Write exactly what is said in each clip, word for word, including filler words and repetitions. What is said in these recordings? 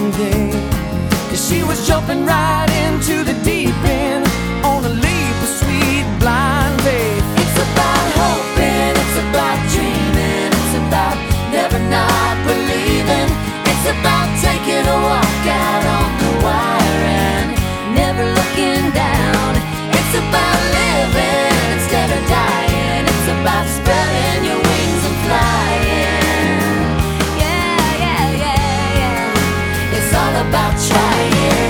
day. Cause she was jumping right into the deep end on a leap of sweet blind faith. It's about hoping, it's about dreaming, it's about never not believing. It's about taking a walk out on the wire and never looking down. It's about living instead of dying. It's about spreading your wings and flying. Yeah, yeah, yeah, yeah. It's all about trying.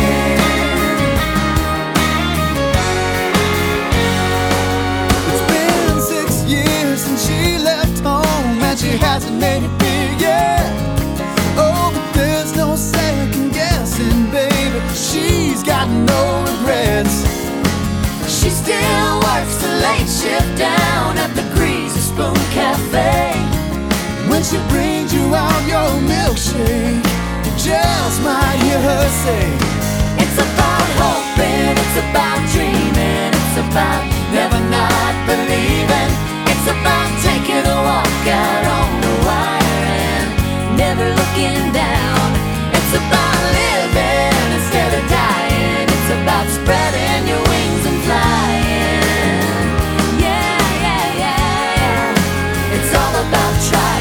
It's been six years since she left home, and she hasn't made it big yet. Oh, but there's no second guessing, baby. She's got no regrets. She still works the late shift down at the Greasy Spoon Cafe. When she brings you out your milkshake, you just might hear her say, It's about hoping, it's about dreaming, it's about never not believing. It's about taking a walk out on the wire and never looking down. It's about living instead of dying. It's about spreading your wings and flying. Yeah, yeah, yeah, yeah. It's all about trying.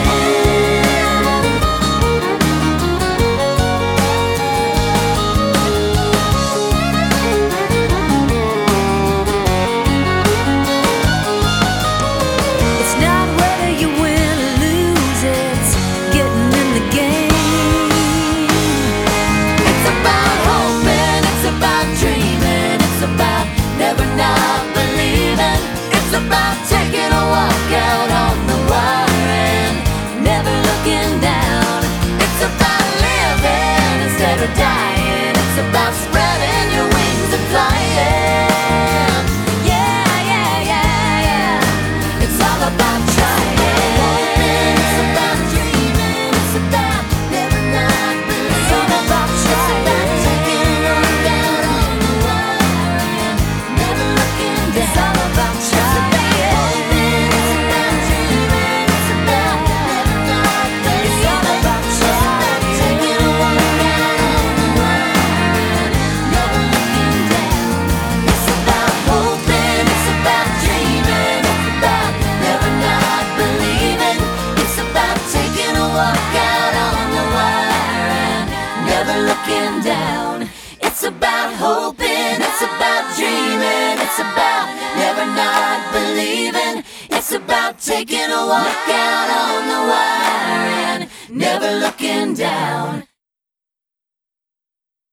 It's not whether you win or lose, it's getting in the game. It's about hoping, it's about dreaming, it's about never not believing. It's about taking a walk out on the wire and never looking down. It's about living instead of dying. It's about spreading your wings and flying. Yeah, yeah, yeah, yeah. It's all about trying. It's about dreaming. It's about never not believing. It's all about trying. It's about taking a walk out on the wire and never looking down. It's all about trying. It's about dreaming. It's about never not believing. It's all about trying. It's about taking a walk out on the wire and never looking down. It's about hoping. It's about dreaming. It's about never not believing. It's about taking a walk out on the wire and never looking down. It's about hoping. It's about dreaming. It's about never not believing. It's about taking a walk out on the wire and never looking down.